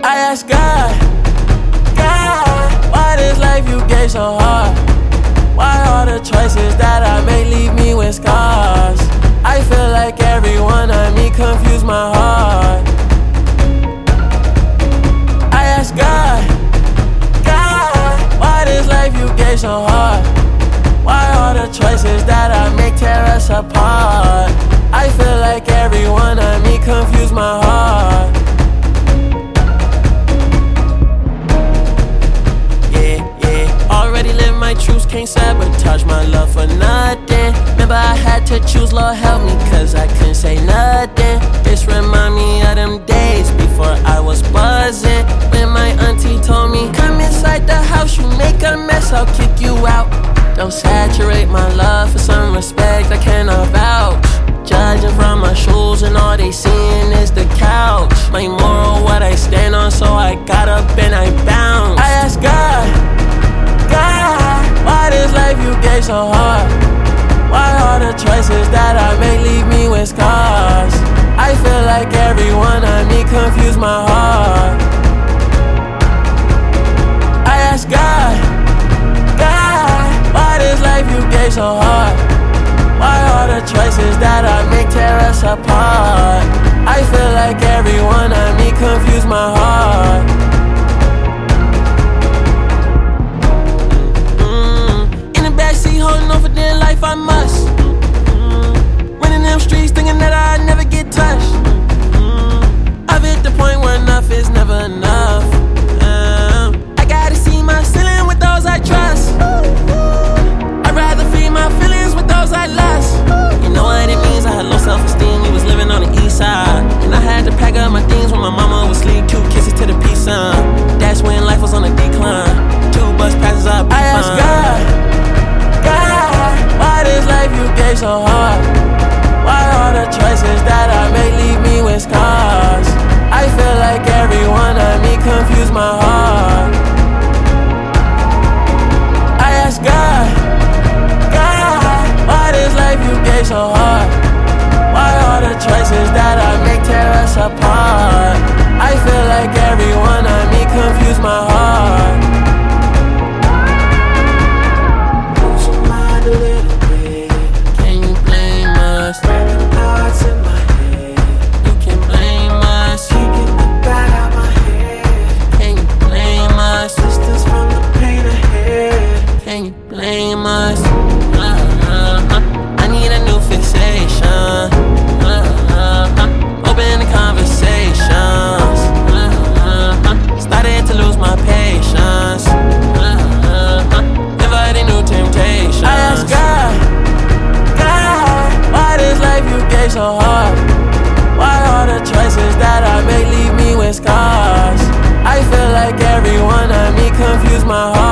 I ask God, why this life you gave so hard? Why all the choices that I made leave me with scars? I feel like everyone I meet confuse my heart. I ask God, why this life you gave so hard? Why all the choices that I make tear us apart? I feel like everyone I meet confuse my heart. Already live my truths, can't sabotage my love for nothing. Remember I had to choose, Lord help me, cause I couldn't say nothing. This remind me of them days before I was buzzing, when my auntie told me, come inside the house, you make a mess, I'll kick you out. Don't saturate my love for some respect I cannot vouch. Judging from my shoes and all they seeing is the couch. My moral, what I stand on, so I got up and I bounced. I asked God, why this life you gave so hard? Why all the choices that I make leave me with scars? I feel like everyone I meet confuse my heart. I ask God, why this life you gave so hard? Why all the choices that I make tear us apart? I feel like everyone I meet confuse my heart. Holding on for dear life, I must. Running them streets, thinking that I'd never get touched. I've hit the point where enough is never enough. I gotta see my ceiling with those I trust. I'd rather feed my feelings with those I lust. You know what it means, I had low self-esteem. We was living on the east side, and I had to pack up my things when my mama was asleep. 2 kisses to the peace sign. That's when life was on a decline. 2 bus passes up. I asked God, why this life you gave so hard? Why all the choices that I make leave me with scars? I feel like everyone I meet confuse my heart. I ask God, why this life you gave so hard? Why all the choices that I make tear us apart? I feel like everyone I meet confuse my heart. I need a new fixation. Open the conversations. Started to lose my patience. Inviting new temptations. I ask God, why this life you gave so hard? Why all the choices that I make leave me with scars? I feel like everyone I meet confuse my heart.